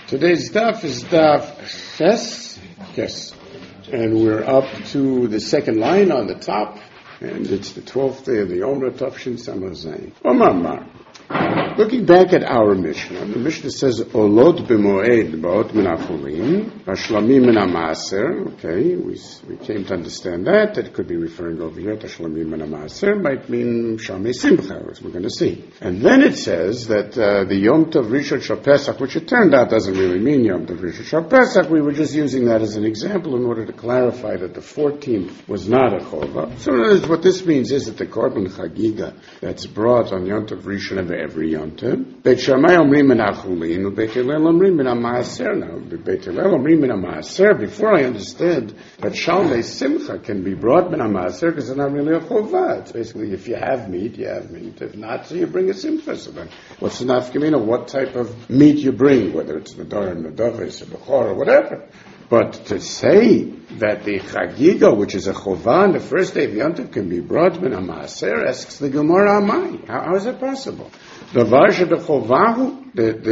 Today's daf is daf Ches, and we're up to the second line on the top, and it's the 12th day of the Omer Tafshin Samazayim. Omar. Looking back at our Mishnah, the Mishnah says, Olot b'moed ba'ot min ha'chulim, hashlamim min ha'maaser. Okay, we came to understand that it could be referring over here to hashlamim min ha'maaser, might mean shamei simcha, as we're going to see. And then it says that the Yom Tov Rishon Shal Pesach, which it turned out doesn't really mean Yom Tov Rishon Shal Pesach, we were just using that as an example in order to clarify that the 14th was not a chova. So in other words, what this means is that the korban chagiga that's brought on Yom Tov Rishon of every Yom Tov, Beit Shammai omrim min ha'chulin, Beit Hillel omrim min ha'maaser. Now, Beit Hillel omrim min ha'maaser, before I understood that shalmei simcha can be brought min ha'maaser, because it's not really a chova. It's basically, if you have meat, you have meat. If not, so you bring a simcha. So then, what's the nafkamina? What type of meat you bring, whether it's nadar, nadavis, or bechor, or whatever. But to say that the chagiga, which is a chova on the first day of Yom Tov, can be brought min ha'maaser, asks the Gemara Amai. How is it possible? The varsha de chovahu,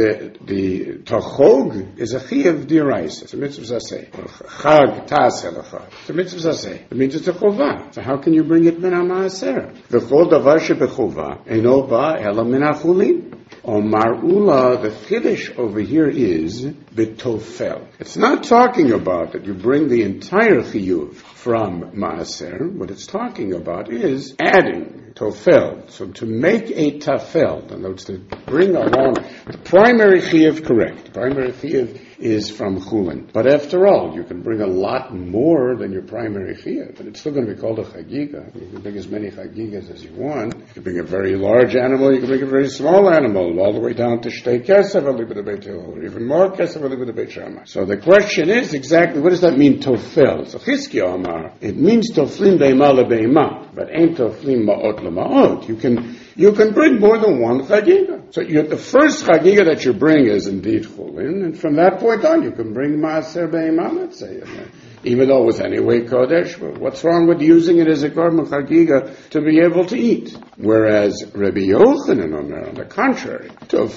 the tachog is a chiyav d'oraisa. It's a mitzvah zaseh. Chag tas elachad. It's a mitzvah zaseh. It means it's a chova. So how can you bring it min ha'maaser? The chol davar shebechova eino ba ela min ha'chulin. Omar Ula, the chiddush over here is betofel. It's not talking about that you bring the entire chiyuv from maaser. What it's talking about is adding tofel. So to make a tafel, in other words, to bring along the primary chiyuv, correct. The primary chiyuv is from chulin. But after all, you can bring a lot more than your primary chiyuv, but it's still going to be called a chagiga. You can bring as many chagigas as you want. You can bring a very large animal, you can bring a very small animal, all the way down to shtei kesef alibid Beit Hillel, or even more kesef alibid Beit Shammai. So the question is exactly, what does that mean, tofel? So Chizkiah Amar, it means toflim be'ima le'be'ima, but ain't toflim ma'ot le'ma'ot. You can bring more than one chagiga. So the first chagiga that you bring is indeed chulin, and from that point on you can bring maaser be'ima, let's say. Even though it was anyway kodesh, but what's wrong with using it as a korban chagiga to be able to eat? Whereas Rabbi Yochanan on the contrary,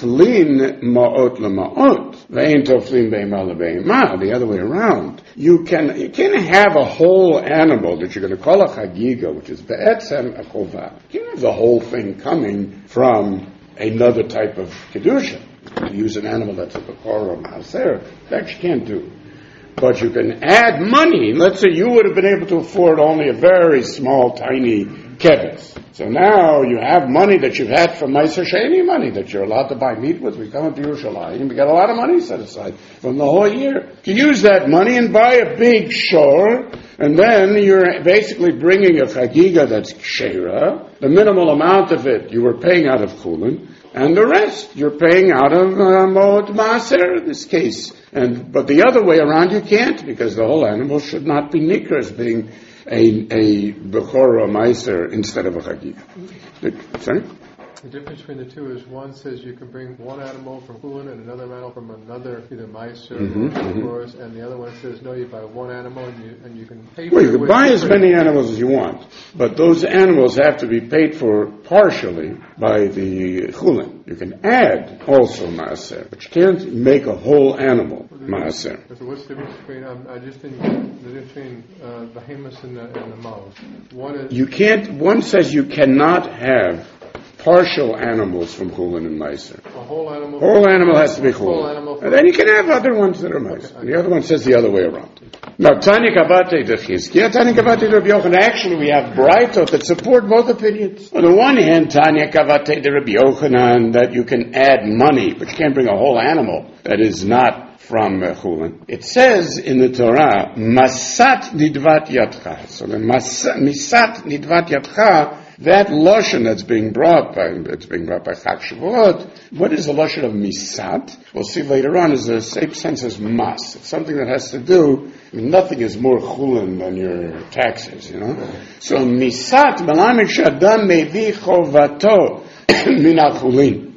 toflin ma'ot le'ma'ot, ve'en toflin be'ima le'be'ima, the other way around. You can have a whole animal that you're going to call a chagiga, which is be'etzem a chova. You can have the whole thing coming from another type of kedusha. To use an animal that's a bechor or maaser, that you can't do. But you can add money. Let's say you would have been able to afford only a very small, tiny keves. So now you have money that you've had from Meiser Sheni, money that you're allowed to buy meat with. We come into Yerushalayim, we got a lot of money set aside from the whole year. You use that money and buy a big shore, and then you're basically bringing a chagiga that's kshera. The minimal amount of it you were paying out of chulin, and the rest you're paying out of mod maaser in this case. But the other way around you can't, because the whole animal should not be nikra as being a bechor or a meiser instead of a chagiga. Sorry? The difference between the two is one says you can bring one animal from chulin and another animal from another, either meiser or bechor, and the other one says no, you buy one animal and you can pay for it. Well, you can buy as many animals as you want, but those animals have to be paid for partially by the chulin. You can add also maaser, but you can't make a whole animal maaser. So what's the difference between, I just didn't get the difference between behemoths and the mouths. One says you cannot have partial animals from chulin and meiser. A whole animal? Whole animal has to be chulin. And then you can have other ones that are meiser. Okay. The other one says the other way around. Now, Tanya Kavate de Chizkiah, Tanya Kavate de Rabbi Yochanan. Actually, we have braytot that support both opinions. On the one hand, Tanya Kavate de Rabbi Yochanan, that you can add money, but you can't bring a whole animal that is not from chulin. It says in the Torah, Masat nidvat yadcha. So the Misat nidvat yadcha, that lashon that's being brought by Chag Shavuot, what is the lashon of misat? We'll see later on. Is the same sense as mas. It's something that has to do. Nothing is more chulin than your taxes, So misat malamid shadam mevi chovato min chulin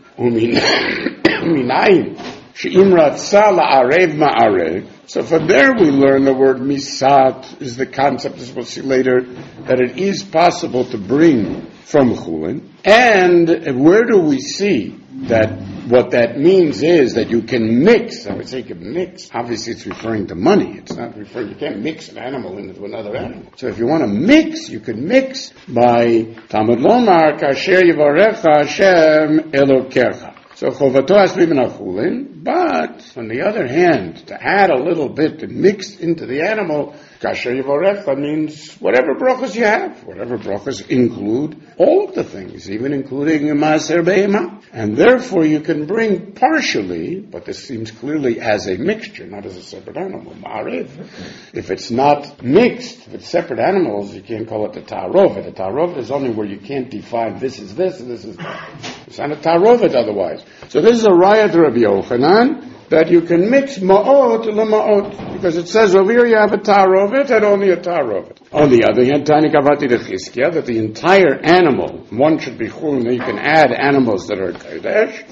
uminayin she'im ratza la'arev ma'arev. So from there we learn the word misat is the concept, as we'll see later, that it is possible to bring from chulin. And where do we see that what that means is that you can mix. I would say you can mix. Obviously, it's referring to money. It's not referring. You can't mix an animal into another animal. So if you want to mix, you can mix by Talmud Lomar Kasher Yivarecha Hashem Elokecha. So chovato has to be menachulin, but on the other hand, to add a little bit and mix into the animal, kasher yivorecha means whatever brachas you have. Whatever brachas include all of the things, even including maaser be'ema. And therefore you can bring partially, but this seems clearly as a mixture, not as a separate animal, ma'ariv. If it's not mixed with separate animals, you can't call it the ta'arovet. The ta'arovet is only where you can't define this is this and this is that. It's not a ta'arovet otherwise. So this is a raya to Rabbi Yochanan, that you can mix ma'ot lema'ot, because it says over here you have a ta'arovet and only a ta'arovet. On the other hand, Tani Kavati de Chizkiah, that the entire animal, one should be chulin, you can add animals that are kodesh,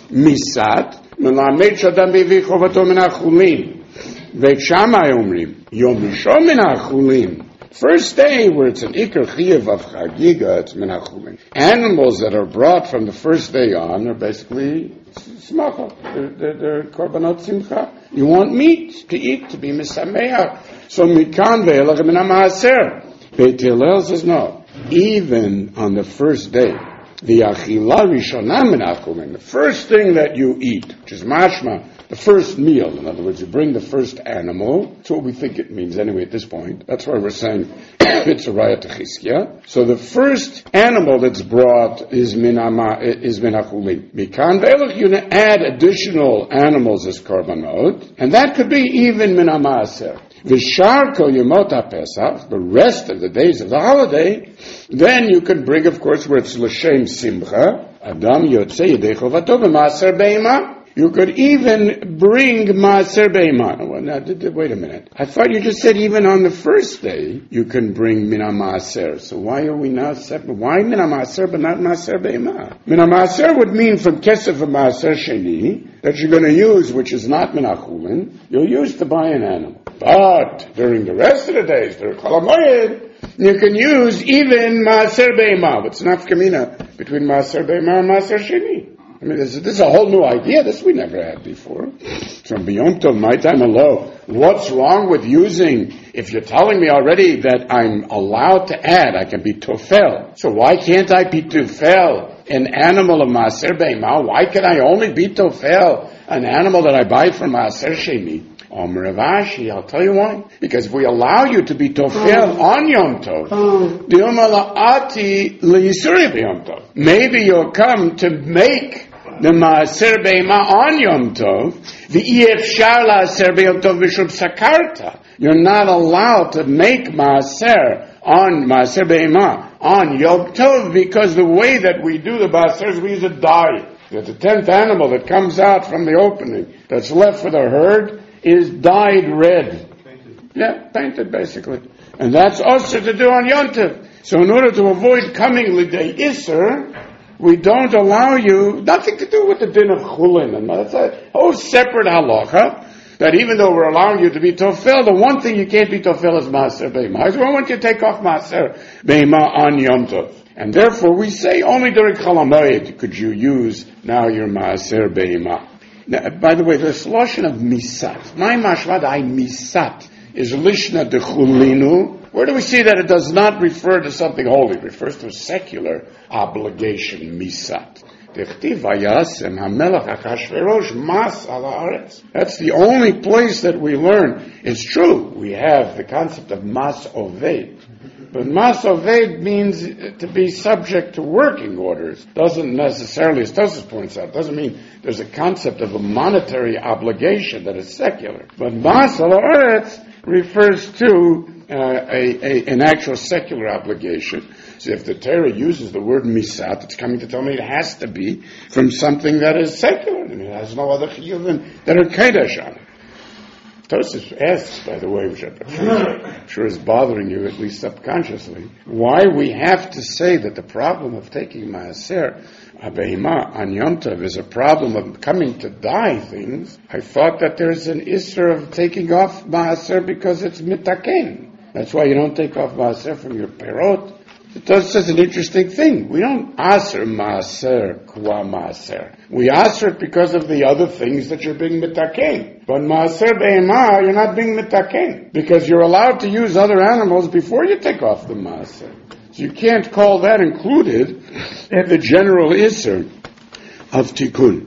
misat, melamed shadam bevi chovato min hachulin, veit Shammai omrim, yom rishon min hachulin. First day where it's an ikar chiyuv of chagiga, it's min hachulin. Animals that are brought from the first day on are basically smacha. They're korbanot simcha. You want meat to eat, to be misameach. So mikan ve'elach min ha'maaser. Beit Hillel says no. Even on the first day, the achila rishonah min hachulin, the first thing that you eat, which is mashma, the first meal, in other words, you bring the first animal. That's what we think it means anyway at this point. That's why we're saying it's a raya to Chizkiah. So the first animal that's brought is min hachulin. Mikan ve'elach, you add additional animals as korbanot, and that could be even min ha'maaser. V'shar kol yemot ha'pesach, the rest of the days of the holiday, then you can bring, of course, where it's l'shem simcha, adam yotzei yedei chovato b'maaser be'ema. You could even bring maaser be'ema. Wait a minute. I thought you just said even on the first day you can bring mina maaser. So why are we not separate? Why mina maaser but not maaser be'ema? Mina maaser would mean from kesef of maaser sheni that you're going to use, which is not mina chulin, you'll use to buy an animal. But during the rest of the days, during Chol HaMoed, you can use even maaser be'ema. What's nafkamina between maaser be'ema and maaser sheni? I mean, this is a whole new idea. This we never had before. From B'Yom Tov, my time alone. What's wrong with using, if you're telling me already that I'm allowed to add, I can be tofel. So why can't I be tofel an animal of Maaser Be'ema? Why can I only be tofel an animal that I buy from Maaser Sheni? Rav Ashi, I'll tell you why. Because if we allow you to be tofel on Yom Tov, maybe you'll come to make the maaser be'ema on Yom Tov, v'yefshar la'aser be'yom tov v'shum sakarta. You're not allowed to make maaser be'ema on Yom Tov because the way that we do the maaser is we use a dye. That the 10th animal that comes out from the opening that's left for the herd is dyed red. Painted basically. And that's also to do on Yom Tov. So in order to avoid coming L'dei Isser, we don't allow you, nothing to do with the din of chulin. And that's a whole separate halacha, that even though we're allowing you to be tofel, the one thing you can't be tofel is maaser be'ema. So I want you to take off maaser be'ema on Yom Tov. And therefore we say only during Chol HaMoed could you use now your maaser be'ema. Now, by the way, the solution of misat, my mashvad I misat, is lishna de chulinu. Where do we see that it does not refer to something holy? It refers to a secular obligation, misat. That's the only place that we learn. It's true, we have the concept of mas oved. But mas oved means to be subject to working orders. Doesn't necessarily, as Tosfos points out, doesn't mean there's a concept of a monetary obligation that is secular. But mas al-aretz refers to an actual secular obligation. So if the Torah uses the word misat, it's coming to tell me it has to be from something that is secular, and it has no other chiyuvim that are kodesh on it. Tosfos asks, by the way, which I'm sure is bothering you, at least subconsciously, why we have to say that the problem of taking maaser Behema on Yom Tov is a problem of coming to dye things. I thought that there's an isser of taking off maaser because it's mitaken. That's why you don't take off maaser from your perot. The Tosfos says an interesting thing. We don't aser maaser qua maaser. We aser it because of the other things that you're being mitaken. But maaser be'emah, you're not being mitaken. Because you're allowed to use other animals before you take off the maaser. So you can't call that included in the general iser of tikkun.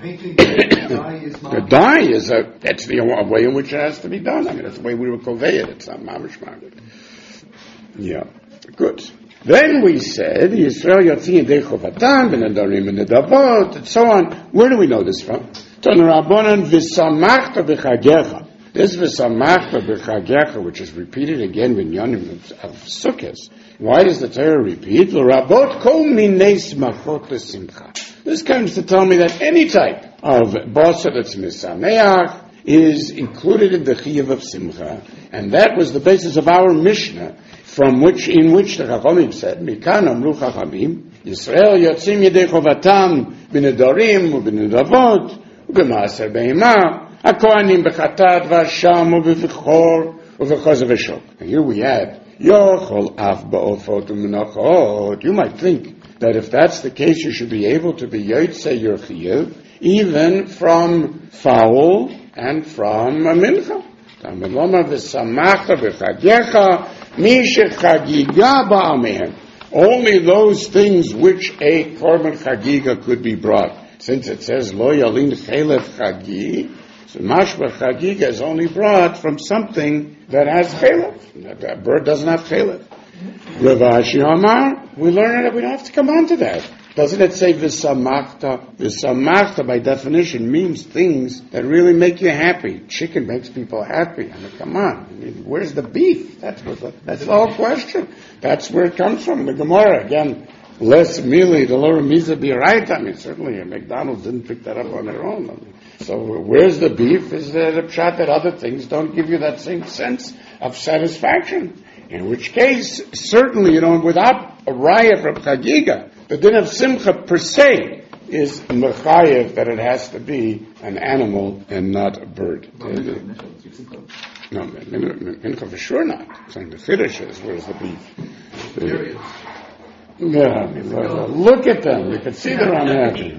The dye is that's the way in which it has to be done. I mean, that's the way we will convey it. It's not mamish market. Yeah, good. Then we said Yisrael Yotzim Yedei Chovatan B'Nedarim B'Nedavot and so on. Where do we know this from? Ton Rabbanan V'Samachta B'Chagecha. This V'Samachta B'Chagecha, which is repeated again in Yonim of Sukkot. Why does the Torah repeat? L'Rabot Kol Minei Smachot L'Simcha. This comes to tell me that any type of Basar that's Misameach is included in the Chiyuv of Simcha, and that was the basis of our Mishnah, in which the Chachamim said, Mikan Amru Chachamim, Yisrael Yotzim Yedei Chovatam B'Nedarim U'B'Nedavot U'B'Maaser Be'emah HaKohanim B'Chatat V'Asham U'B'Vichor U'V'Choz V'Shok. And here we add, Yochol Af Ba'ofot U'Menachot. You might think that if that's the case, you should be able to be Yotzei your Chiyuv, even from fowl and from a mincha. Only those things which a korban chagiga could be brought. Since it says lo yalin chelef chagi, so mashba chagiga is only brought from something that has chelef. That bird doesn't have chelef. Rav Ashi Amar, we learn that we don't have to come on to that. Doesn't it say v'samachta? V'samachta by definition means things that really make you happy. Chicken makes people happy. I mean, come on. I mean, where's the beef? That's the whole question. That's where it comes from. The Gemara, again, less merely the lower miza be right. I mean, certainly McDonald's didn't pick that up on their own. I mean, so where's the beef? Is the pshat that other things don't give you that same sense of satisfaction? In which case, certainly, without a raya from Chagiga, the din of Simcha per se is mechayev that it has to be an animal and not a bird. No, Mincha for sure not. Saying the Chiddush is, where's the beef? Yeah, I mean, look at them. You can see they're unhappy.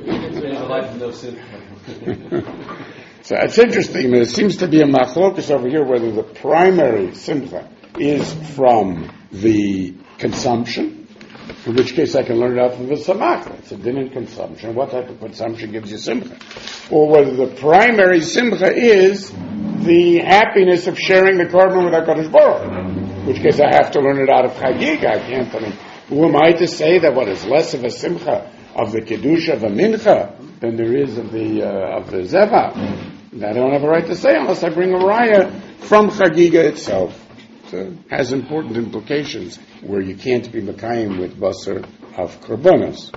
So it's interesting. I mean, it seems to be a machlokus over here whether the primary Simcha is from the consumption, in which case I can learn it out from the samachta. It's a din in consumption. What type of consumption gives you simcha? Or whether the primary simcha is the happiness of sharing the korban with HaKadosh Baruch Hu. In which case I have to learn it out of Chagiga. I can't. I mean, who am I to say that what is less of a simcha of the kiddush of a mincha than there is of the zeva? I don't have a right to say unless I bring a raya from Chagiga itself. It has important implications where you can't be mekayim with basar of korbanos.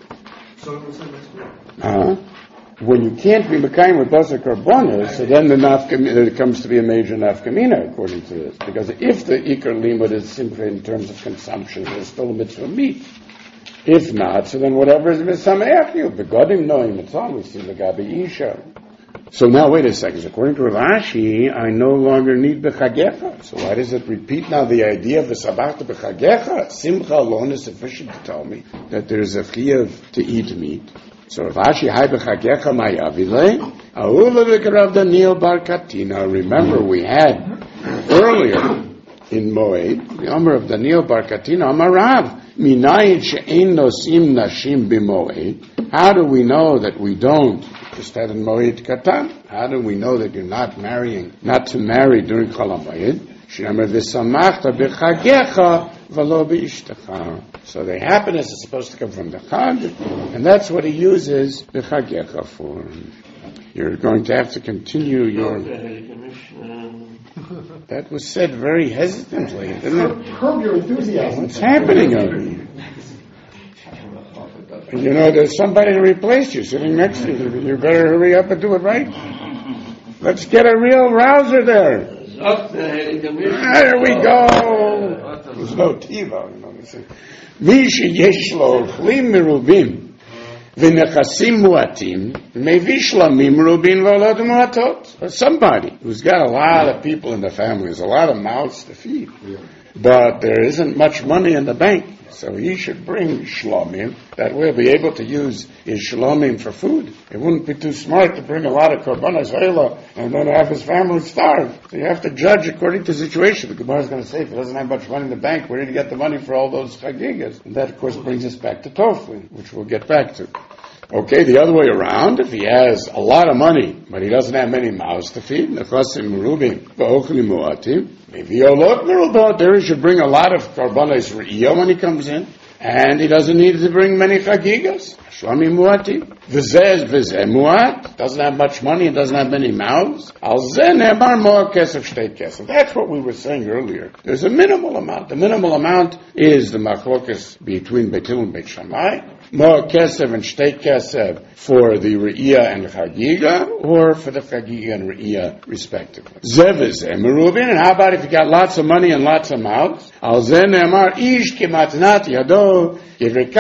When you can't be mekayim with basar korbanos, so then it comes to be a major nafkamina according to this. Because if the ikar limud is simply in terms of consumption, there's still a mitzvah meat. If not, so then whatever is misameach you. Begodim noim, it's on. We see the gabi isha. So now, wait a second. According to Rav Ashi, I no longer need b'chagecha. So why does it repeat now the idea of the sabachta b'chagecha? Simcha alone is sufficient to tell me that there is a chiyuv to eat meat. So Rav Ashi, hai b'chagecha ma'yavile, ahula v'karav Daniel bar Katina. Remember, we had earlier in Moed, the Omer of Daniel bar Katina, Amarav, minayin she'ein nosim nashim b'Moed. How do we know that we don't? Just that in Moed Katan. How do we know that you're not to marry during Chol HaMoed? She'amar v'samachta b'chagecha v'lo b'ishtecha. So the happiness is supposed to come from the Chag, and that's what he uses b'chagecha for. You're going to have to continue your... That was said very hesitantly, didn't it? Curb your enthusiasm. What's happening over here? There's somebody to replace you sitting next to you. You better hurry up and do it right. Let's get a real rouser there. There we go. There's no TiVo. מי שיש לו אוכלים מרובים ונכסים מועטים, מביא שלמים מרובים ועולות מועטות. Somebody who's got a lot of people in the family, there's a lot of mouths to feed. but there isn't much money in the bank. So he should bring shlomim. That way he'll be able to use his shlomim for food. It wouldn't be too smart to bring a lot of korbanos hayla and then have his family starve. So you have to judge according to the situation. The Gemara is going to say, if he doesn't have much money in the bank, where did he get the money for all those chagigas? And that, of course, brings us back to Toflin, which we'll get back to. Okay, the other way around, if he has a lot of money, but he doesn't have many mouths to feed, maybe there he should bring a lot of karbanos re'iyah when he comes in, and he doesn't need to bring many chagigas. Shlami muati. V'zeh muat. Doesn't have much money and doesn't have many mouths. Al zeh ne'emar mo'ah kesef shtei kesef. That's what we were saying earlier. There's a minimal amount. The minimal amount is the machlokas between Beit Hillel and Beit Shammai. Mo'ah kesef and shtei kesef for the re'iyah and the chagiga, or for the chagiga and re'iyah respectively. Zeh v'zeh merubin. And how about if you got lots of money and lots of mouths? Al zeh ne'emar ish kimatnat yado. There, the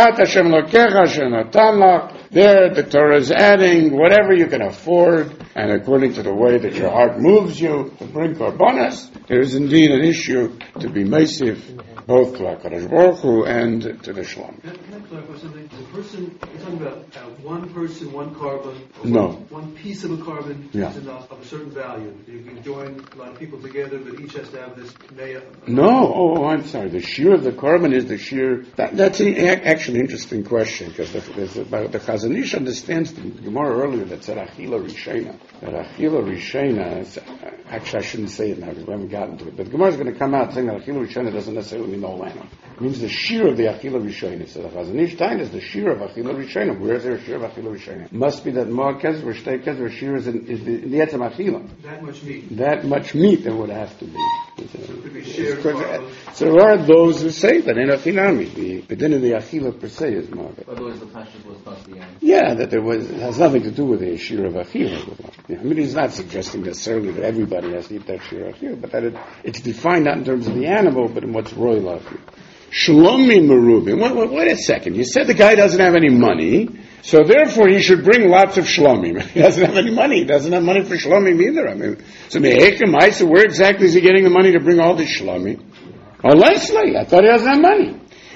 Torah is adding whatever you can afford, and according to the way that your heart moves you to bring korbanos, there is indeed an issue to be meisiv, both to HaKadosh Baruch Hu and to the Shlom. Can I clarify something? The person, you're talking about one person, one carbon, no. one piece of a carbon yeah. is enough of a certain value. You can join a lot of people together, but each has to have this meya. No, I'm sorry. The shear of the carbon is the shear. That's actually an interesting question, because the Chazon Ish understands the Gemara earlier that said Achila Rishena. That Achila Rishena, actually I shouldn't say it now because we haven't gotten to it, but the Gemara is going to come out saying that Achila Rishena doesn't necessarily mean no lamb. It means the shear of the Achila Rishena. So the Chazon Ish time is the shear of Achila Rishena. Where is there a shear of Achila Rishena? It must be that Mo'ah Kesef or Shtei Kesef or shear is in the Etzem Achila. That much meat. That much meat there would have to be. So it could be shared. So there are those who say that in Achinami, the din of the Achila per se is more. Otherwise the pashtus was not the end. Yeah, that it has nothing to do with the shear of Achila. I mean, he's not suggesting necessarily that everybody has to eat that shear of Achila, but that it's defined not in terms of the animal, but in what's royal Achila. Shlomi Merubim. Wait a second. You said the guy doesn't have any money, so therefore he should bring lots of Shlomim. He doesn't have any money. He doesn't have money for Shlomim either. I mean, so where exactly is he getting the money to bring all this Shlomim? Oh, Leslie, I thought he doesn't have money.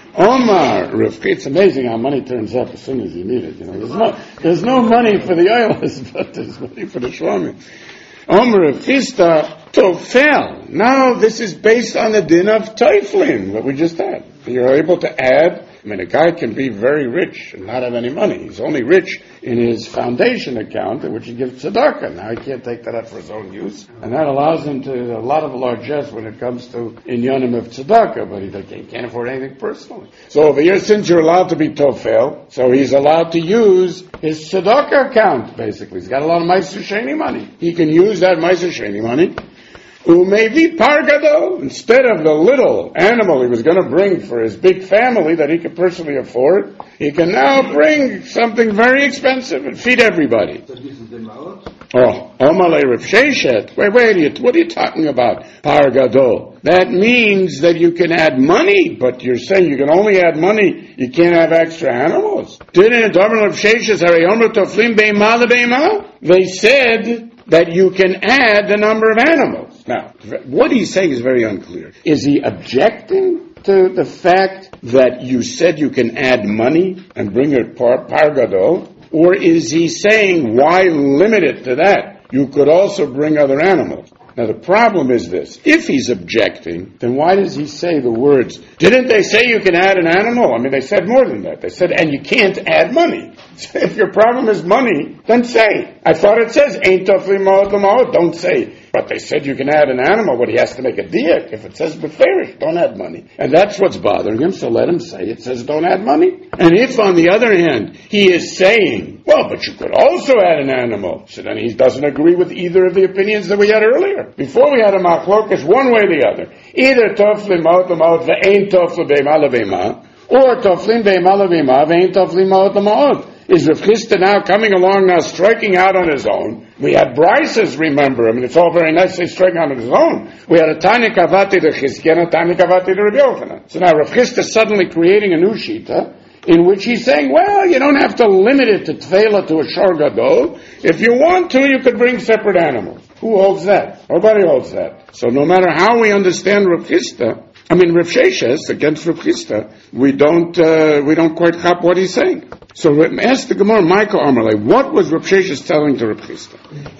Omar Rivka, it's amazing how money turns up as soon as you need it. You know, there's no money for the oilers, but there's money for the Shlomim. Omar Rivka Tofel. Now this is based on the din of Teuflin, what we just had. You're able to add. I mean, a guy can be very rich and not have any money. He's only rich in his foundation account, in which he gives tzedakah. Now he can't take that up for his own use. And that allows him to a lot of largesse when it comes to inyanim of tzedakah, but he can't afford anything personally. So over here, since you're allowed to be tofel, so he's allowed to use his tzedakah account, basically. He's got a lot of Meiser Sheni money. He can use that Meiser Sheni money. Who may be pargado, instead of the little animal he was going to bring for his big family that he could personally afford, he can now bring something very expensive and feed everybody. Oh, Omalei Rav Sheshet. Wait, what are you talking about? Pargado. That means that you can add money, but you're saying you can only add money, you can't have extra animals. Didn't Rav Sheshet they said that you can add the number of animals. Now, what he's saying is very unclear. Is he objecting to the fact that you said you can add money and bring it pargado? Or is he saying, why limit it to that? You could also bring other animals. Now the problem is this. If he's objecting, then why does he say the words, didn't they say you can add an animal? I mean, they said more than that. They said, and you can't add money. So if your problem is money, then say. I thought it says, ain't tofli ma'od l'ma'od, don't say. But they said you can add an animal, but he has to make a diak. If it says beferish, don't add money. And that's what's bothering him, so let him say it says don't add money. And if, on the other hand, he is saying, well, but you could also add an animal, so then he doesn't agree with either of the opinions that we had earlier. Before we had a machlokas one way or the other. Either tofli ma'od l'ma'od ve'ein tofli be'ema l'be'ema, or toflin be'ema l'be'ema ve'ein tofli ma'od l'ma'od. Is Rav Chisda now coming along now striking out on his own? We had Brises, remember. I mean, it's all very nice to striking out on his own. We had a Tani Kavati to Chizkiah and a Tani Kavati to Rabbi Yochanan. So now Rav Chisda is suddenly creating a new shita in which he's saying, well, you don't have to limit it to Tfela to a Shor Gadol. If you want to, you could bring separate animals. Who holds that? Nobody holds that. So no matter how we understand Rav Chisda, I mean, Rav Sheshes against Rav Chisda, we don't quite hop what he's saying. So ask the Gemara, Michael Amarle, what was Rav Sheshes telling to Rav Chisda?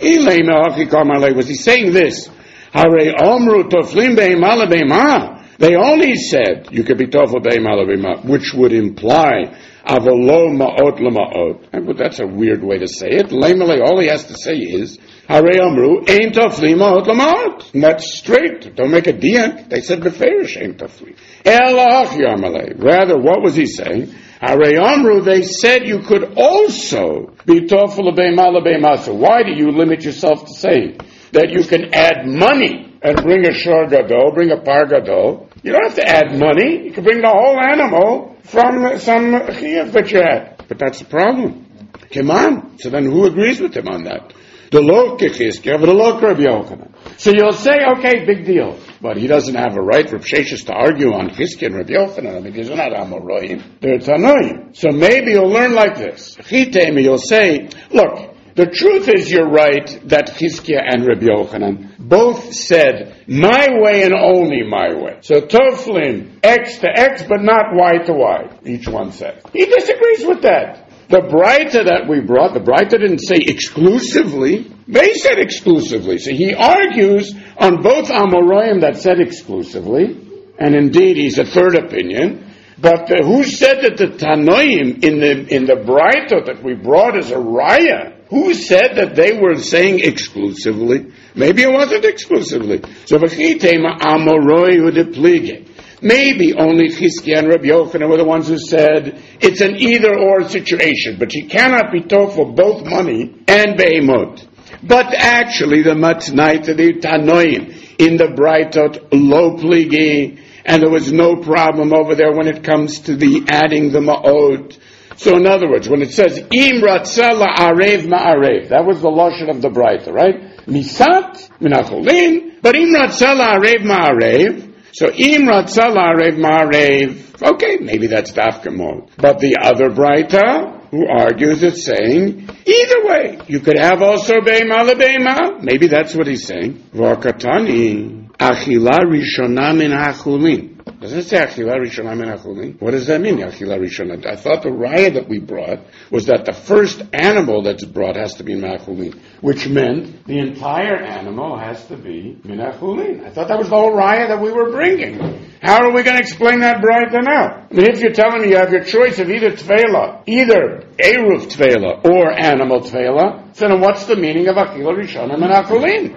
Was he saying this? Hare Omru Toflim Be'imala Be'imah. They only said you could be Tofel Be'imala Be'imah, which would imply Avolo Ma'ot L'Ma'ot. But that's a weird way to say it. Lemele, all he has to say is Hare Omru Ein Toflim Ma'ot L'Ma'ot. And that's straight. Don't make a diak. They said Beferish Ein Toflim. Elach Yamalei. Rather, what was he saying? Hare Omru, they said you could also be Tofel Be'imala Be'imah. So why do you limit yourself to saying that you can add money and bring a shor gadol, bring a par gadol? You don't have to add money. You can bring the whole animal from some chiyuv that you had. But that's the problem. Come on. So then who agrees with him on that? The lo kechizkiya, the lo Rabbi Yochanan. So you'll say, okay, big deal. But he doesn't have a right, Rav Sheshes, to argue on Chizkiya and Rabbi Yochanan. I mean, these are not Amoraim. They're Tanoim. So maybe you'll learn like this. Chitemi, you'll say, look, the truth is you're right that Chizkiya and Rabbi Yochanan both said, my way and only my way. So Toflin, X to X, but not Y to Y, each one said. He disagrees with that. The Braita that we brought, the Braita didn't say exclusively. They said exclusively. So he argues on both Amoraim that said exclusively, and indeed he's a third opinion. But who said that the Tanoim in the Braita that we brought as a Raya, who said that they were saying exclusively? Maybe it wasn't exclusively. So v'chitema Amoroi udeplige. Maybe only Chizkiya and Rabbi Yochanan were the ones who said it's an either-or situation, but you cannot be told for both money and be'emot. But actually, the matnai to the Tanoim in the Braitot lo pligi, and there was no problem over there when it comes to the adding the ma'ot. So in other words, when it says im ratzala arev ma'arev, that was the lashon of the Braita, right? Misat minacholin, but im ratzala arev ma'arev. So im ratzala arev ma'arev. Okay, maybe that's dafka mode. But the other Braita who argues it's saying either way. You could have also be'ema le'be'ema. Maybe that's what he's saying. V'akatani achila rishona min hachulin. Doesn't it say achila rishona min hachulin? What does that mean, achila rishona? I thought the raya that we brought was that the first animal that's brought has to be min hachulin, which meant the entire animal has to be min hachulin. I thought that was the whole raya that we were bringing. How are we going to explain that brighter now? I mean, if you're telling me you have your choice of either tefela, either eruv tefela or animal tefela, so then what's the meaning of achila rishona min hachulin?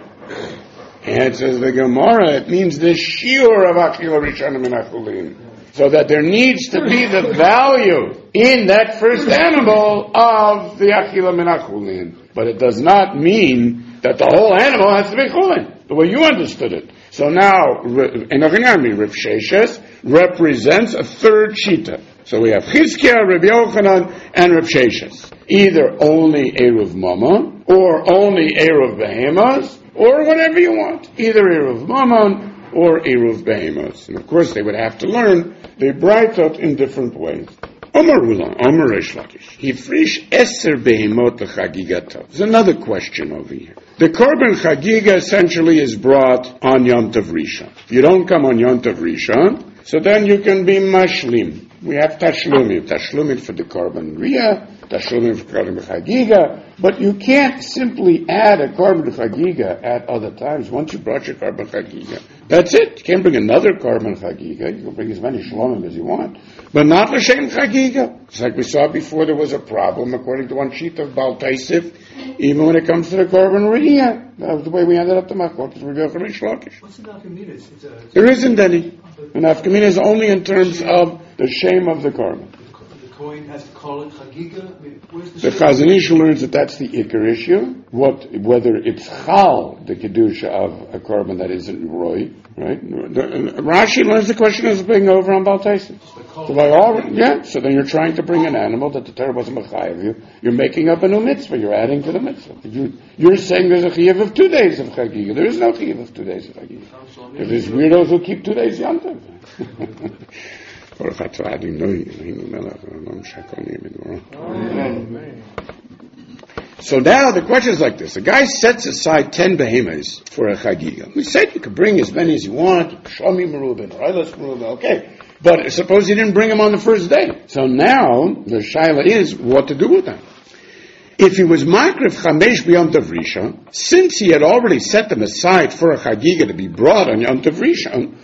And says the Gemara, it means the shiur of achila rishona min hachulin. So that there needs to be the value in that first animal of the achila min hachulin. But it does not mean that the whole animal has to be chulin, the way you understood it. So now, in Avinami, Rav Sheshes represents a third shita. So we have Chizkiya, Rabbi Yochanan, and Rav Sheshes. Either only eruv mamon, or only eruv behemas, or whatever you want. Either eruv mamon, or eruv behemas. And of course they would have to learn the Braitot in different ways. Omar Ulam, Omar Reish Lakish. Hifrish eser behemot l'chagigato. There's another question over here. The korban chagiga essentially is brought on Yom Tov Rishon. If you don't come on Yom Tov Rishon, so then you can be mashlim. We have tashlumim for the korban riyah, tashlumim for korban chagiga, but you can't simply add a korban chagiga at other times. Once you brought your korban chagiga, that's it. You can't bring another korban chagiga. You can bring as many shlomim as you want, but not l'shem chagiga. It's like we saw before, there was a problem according to one sheet of Baal Taisif, even when it comes to the korban riyah. That was the way we ended up the machlokas. What's the nafkaminas? There isn't any. The nafkamina is only in terms of the shame of the korban. The Kohen has to call it chagiga. I mean, where's The Chazon Ish learns that that's the ikar issue. Whether it's chal, the kedusha of a korban that isn't roy, right? Rashi learns the question is being over on Baal Taisif. So so then you're trying to bring an animal that the Torah wasn't mechayev you. You're making up a new mitzvah. You're adding to the mitzvah. You're saying there's a chiyuv of 2 days of chagiga. There is no chiyuv of 2 days of chagiga. There's weirdos who keep 2 days yontav. So now the question is like this. The guy sets aside 10 behemoths for a chagiga. We said you could bring as many as you want, Shlomi Merubin, or Eilis Merubin, okay. But suppose you didn't bring them on the first day. So now the shaila is what to do with them. If he was makriv chamesh b'yom tov rishon, since he had already set them aside for a chagiga to be brought on yom tov rishon,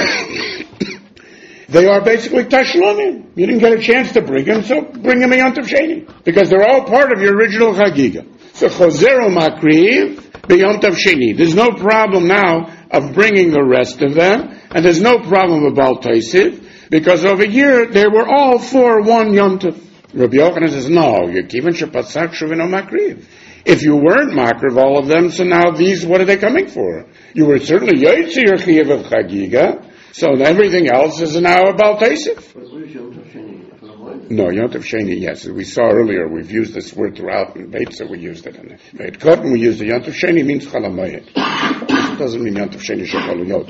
they are basically tashlumim. You didn't get a chance to bring them, so bring them a yom tov sheni, because they're all part of your original chagiga. So chozero makriv b'yom tov sheni. There's no problem now of bringing the rest of them, and there's no problem about Taisiv, because over here they were all for one yom tov. Rabbi Yochanan says, no, you're keeping Shabbat Shuvino Makriv. If you weren't Makriv, all of them, so now these, what are they coming for? You were certainly Yotzi your Chiyuv of Chagiga, so everything else is now about Taisif. No, Yom Tov Sheni, yes. As we saw earlier, we've used this word throughout. In Beit, so we used it. In Beit Kotten, we used it. Yom Tov Sheni means Chalamayit. It doesn't mean Yom Tov Sheni Shechol Yod.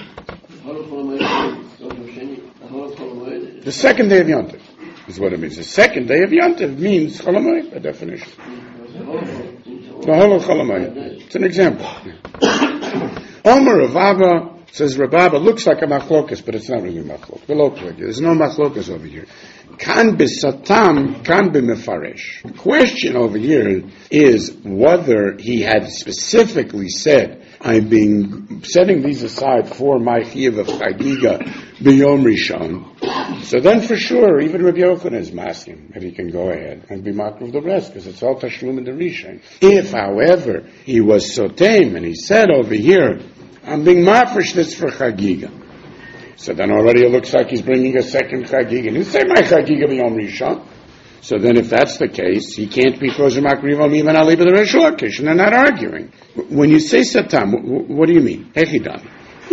The second day of Yom Tov is what it means. The second day of Yom Tov means Chalamayit, by definition. The whole of Chalamayit. It's an example. Omer Rav Abba says, Rav Abba looks like a machlokas, but it's not really a machlokas. There's no machlokas over here. Kan b'satam, kan b'mefaresh. The question over here is whether he had specifically said, I'm setting these aside for my chiyuv of chagiga b'yom rishon. So then for sure, even Rabbi Yochanan is masking that he can go ahead and be makriv of the rest, because it's all tashlum in the rishon. If, however, he was sotem, and he said over here, I'm being mafresh this for chagiga. So then already it looks like he's bringing a second chagiga. And you say my chagiga b'yom rishon. So then if that's the case, he can't be kosher makriv on even ali b'the Reish Lakish, and they're not arguing. When you say satam, what do you mean? Hechidan.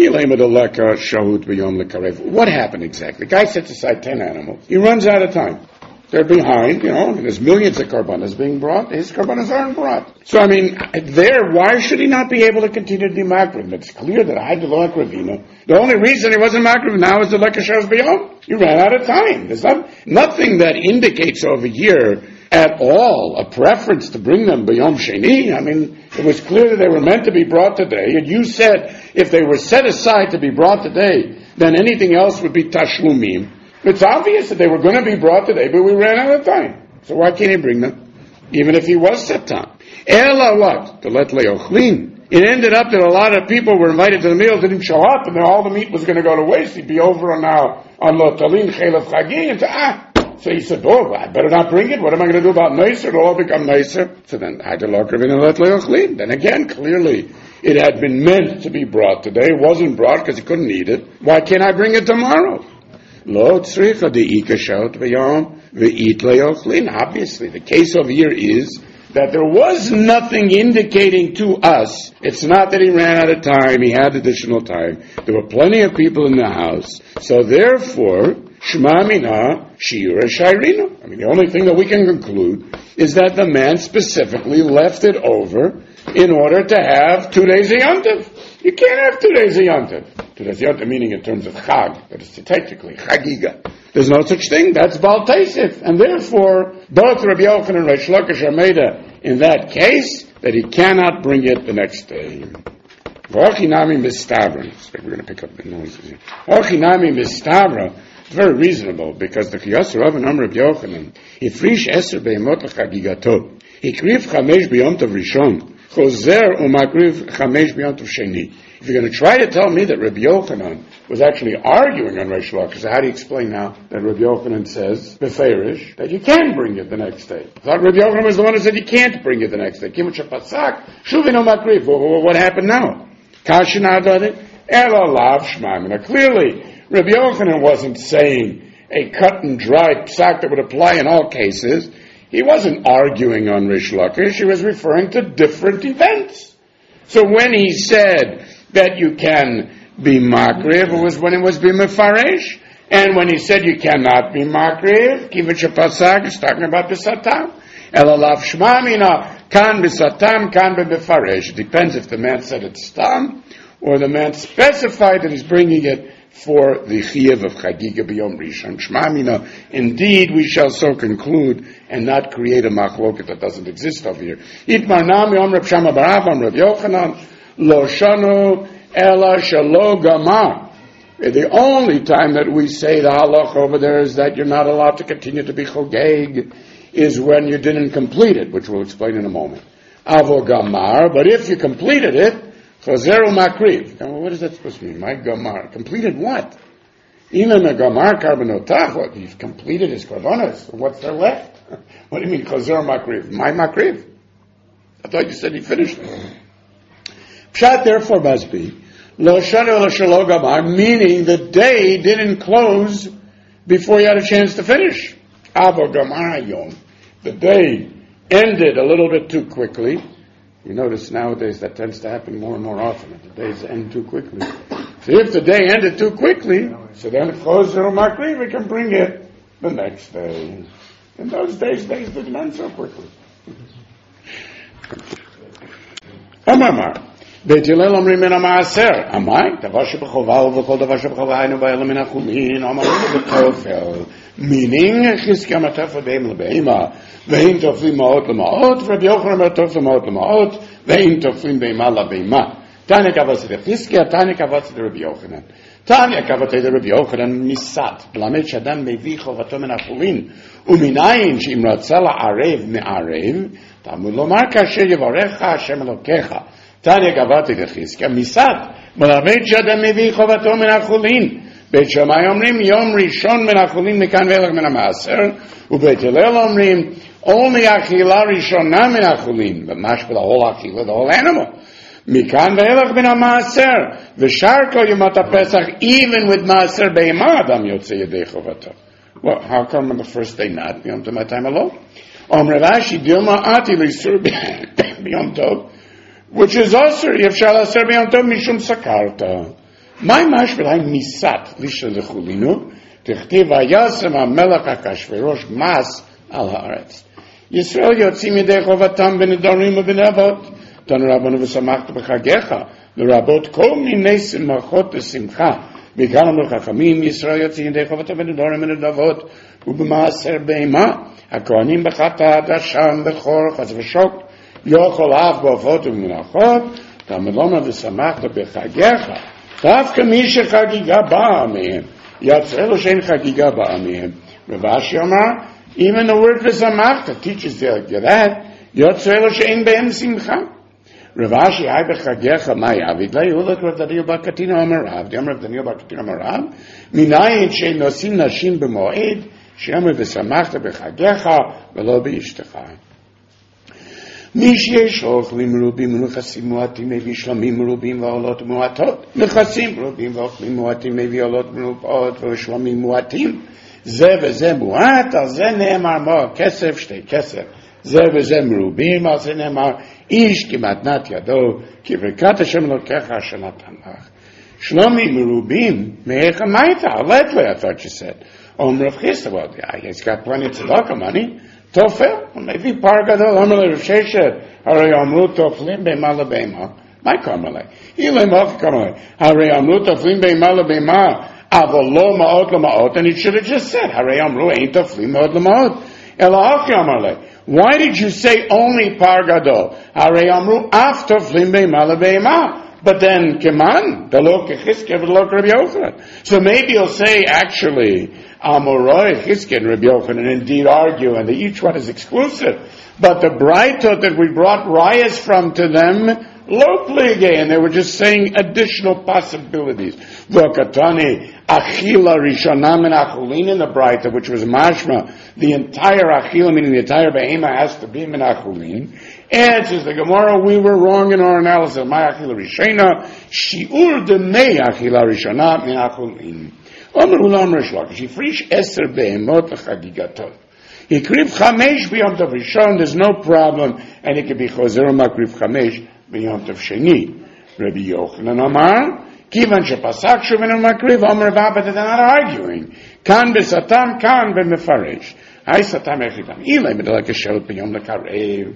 What happened exactly? The guy sets aside 10 animals. He runs out of time. They're behind, and there's millions of karbanas being brought. His karbanas aren't brought. So, why should he not be able to continue to be makriv? It's clear that I had the makrivina. The only reason he wasn't makriv now is the lekashav's beyond. You ran out of time. There's nothing that indicates over here at all a preference to bring them b'yom sheni. It was clear that they were meant to be brought today, and you said if they were set aside to be brought today, then anything else would be tashlumim. It's obvious that they were going to be brought today, but we ran out of time. So why can't he bring them? Even if he was set time. Ela what? To let leochlin. It ended up that a lot of people were invited to the meal, didn't show up, and then all the meat was going to go to waste. He'd be over on lotalin chelav chagi, and so he said, I better not bring it. What am I going to do about nicer? It'll all become nicer. So then, then again, clearly, it had been meant to be brought today. It wasn't brought because he couldn't eat it. Why can't I bring it tomorrow? Obviously, the case over here is that there was nothing indicating to us. It's not that he ran out of time. He had additional time. There were plenty of people in the house. So therefore, Shema Mina, Shiura Shairina. The only thing that we can conclude is that the man specifically left it over in order to have 2 days of Yom Tov. You can't have 2 days of Yom Tov. 2 days of Yom Tov meaning in terms of Chag, but it's technically Chagiga. There's no such thing. That's Baal Taisif. And therefore, both Rabbi Yochanan and Reish Lakish are made in that case that he cannot bring it the next day. V'ochinami mistavra. We're going to pick up the noises here. V'ochinami mistavra. It's very reasonable because the Chiyas Rav and Amr Rabbi Yochanan, Hifrish Eser be'emot l'chagigato, Hikriv chamesh b'yom tov rishon, Chozer u'makriv chamesh b'yom tov sheni. If you're going to try to tell me that Rabbi Yochanan was actually arguing on Reish Lakish, so how do you explain now that Rabbi Yochanan says, beferish, that you can bring it the next day? I thought Rabbi Yochanan was the one who said you can't bring it the next day. Kimut shapasak, shuvino makriv. What happened now? Kashin adade, ela lav shmamina. Clearly, Rabbi Yochanan wasn't saying a cut and dry psak that would apply in all cases. He wasn't arguing on Reish Lakish. He was referring to different events. So when he said that you can be makriv, it was when it was be mefaresh. And when he said you cannot be makriv, kivit shepasak, he's talking about the satam. Elalav shmamina, kan b'satam, kan b'mefaresh. It depends if the man said it's stam, or the man specified that he's bringing it for the chiyuv of Chagiga b'Yom Rishon. Shema mina, indeed we shall so conclude and not create a machloket that doesn't exist over here. Itmar nami om Reb Shama bar Abba om Reb Yochanan lo shanu ela shelo gamar. The only time that we say the halach over there is that you're not allowed to continue to be chogeg is when you didn't complete it, which we'll explain in a moment. Avo gamar, but if you completed it, chozeru makriv. Now, what is that supposed to mean? My gamar. Completed what? Even a gamar karbonotach, what? You've completed his karbonos. What's there left? What do you mean, chozeru makriv? My makriv. I thought you said he finished it. Pshat therefore must be, lo shanu lo shelo gamar, meaning the day didn't close before you had a chance to finish. Avo gamar yom. The day ended a little bit too quickly. You notice nowadays that tends to happen more and more often. The days end too quickly. So if the day ended too quickly, so then it closes the makriv, we can bring it the next day. In those days didn't end so quickly. Amar. בית הלל אומרים מן המעשר, אמי, דבר שבחובה ובכל דבר שבחובה היינו באלה מן החולין, אמרנו בתופל, meaning, חזקיה מטפל בהם לבהמה, ואין תופלים מעות למעות, ורבי יוחנן אומר תופל מעות למעות, ואין תופלים בהמה לבהמה. תניא קבצת חזקיה, תניא קבצת רבי יוחנן. תניא קבצת רבי יוחנן מסת, למד שאדם מביא חובתו מן החולין, ומנין שאם רצה לערב מערב, תלמוד לומר כאשר יברך השם אלוקיך. תניא קבעתי לחזקיה מסת, מלמד שאדם מביא חובתו מן החולין. בית שמאי אומרים יום ראשון מן החולין מכאן ואילך מן המעשר, ובית הלל אומרים only אכילה ראשונה מן החולין, ממש the whole אכילה, the whole animal. מכאן ואילך מן המעשר, ושאר כל ימות הפסח, even with מעשר בהמה אדם יוצא ידי חובתו. Well, how come on the first day not? ביום טוב מתי מלא? אומר רש"י דילמה עתי לאיסור ביום טוב, which is also אפשר לאסר ביום טוב משום סקרת. מה משמע מסת לשלחולינו? תכתיב וישם המלך אחשוורוש מס על הארץ. ישראל יוצאים ידי חובתם בנדרים ובנבות. תנו רבנו ושמחת בחגיך, לרבות כל מיני שמחות ושמחה. בעיקר אמרו חכמים, ישראל יוצאים ידי חובתם בנדרים ובנבות, ובמעשר בהמה. הכהנים בחטאת, אשם, בכור, חס ושוק, יאכל אף בעופות ובמנחות, תלמד לומר ושמחת בחגיך. דווקא מי שחגיגה באה מהם, יצא לו שאין חגיגה באה מהם. רבשי אמר, even the word ושמחת teaches that, יצא לו שאין בהם שמחה. רבשי, היי בחגיך, מה יעביד לה? יהולת רב דניאל בר קטינא אמר רב, דאמר רב דניאל בר קטינא אמר רב, מניין שנושאים נשים במועד, שאמר ושמחת בחגיך ולא באשתך. מי שיש אוכלים מרובים ונכסים מועטים מביא שלמים מרובים ועולות מועטות. נכסים מרובים ואוכלים מועטים מביא עולות מרובות ושלמים מועטים. זה וזה מועט, על זה נאמר מה? כסף, שתי כסף. זה וזה מרובים, על זה נאמר איש כמתנת ידו, כי ברכת השם אלוקיך אשר נתן לך. שלמים מרובים, מאיך המיתה? Lately I thought you said. Reb Chisda, well, he's got plenty of tzedakah money. Tofel, maybe par gadol, Amar Rav Sheshet, Harei Amru Toflim Beima LeBeima. My Kamalei. Ilay Moch Kamalei. Harei Amru Toflim Beima LeBeima. Avol Lo Ma'ot LeMa'ot. And it should have just said, Harei Amru Ein Toflim Ma'ot LeMa'ot. Elachi Amalei. Why did you say only par gadol? Harei Amru Af Toflim Beima LeBeima. But then, Keman, the Lo Kechizke, the Lo Rabbi Yochanan. So maybe you'll say, actually, Amoroi, Chizke, and Rabbi Yochanan indeed argue, and each one is exclusive. But the Braitot that we brought rayas from to them, lo plige, and they were just saying additional possibilities. V'katani, Achila Rishonam and Achulin in the Braitot, which was Mashma, the entire Achila, meaning the entire Behema, has to be Min Achulin. Answers the Gemara, we were wrong in our analysis. My Achila Rishona, Shi'ur de Mei Achila Rishona Min Achulin. Omer Ulam Rishlakish, Yifrish Eser Behemot Chagigatot. Yikriv Chamesh B'Yom Tov Rishon, there's no problem, and it could be Chozer Makriv Chamesh B'Yom Tov Sheni. Rabbi Yochanan Amar, Kivan Shepasak Shuvin Makriv, Omer Vapa, they're not arguing. Kan Besatam, Kan Bemefaresh. Hay Satam Echidam. Ilay Medalak Eshet B'Yom Lekarev.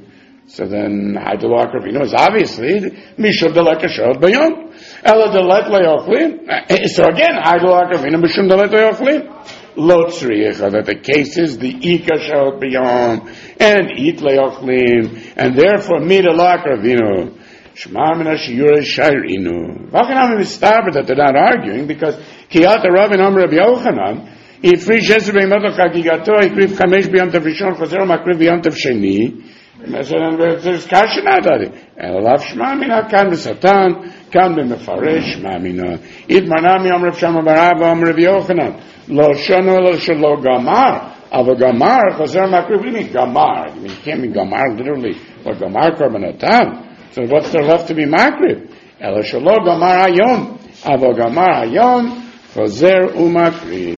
So then, Haidul Akravino is obviously Mishum Delek Ashot Bayom. Ela Delet Leochlin. So again, Haidul Akravino Mishum Delet Leochlin. Lo Tzricha, that the case is the Ika Ashot Bayom and Eat Leochlin, and therefore Midul Akravino. Shema Mina Shiura Shairinu. Vachanam Mistaber that they're not arguing because Kiyata Rabin Amr Rabbi Yochanan. If free Jesu Beimotach Hagigato, Ikriv Chamesh B'Yom Tov Rishon, Chazer Makriv B'Yom Tov Sheni. There's kasha not on it. Elav Shema Mina kan b'Satan, kan b'Mefaresh Shema Mina. It Manami Amr Rav Shama Barava Amr Rabbi Yochanan. Lo Shono Lo Shelo Gamar. Ava Gamar Chazer Makriv. What do you mean Gamar? I mean, it can't mean Gamar literally, but Gamar Korbanatan. So what's there left to be Makriv? Ela Shelo Gamar Hayon. Ava Gamar Hayon. Chazer u'Makriv.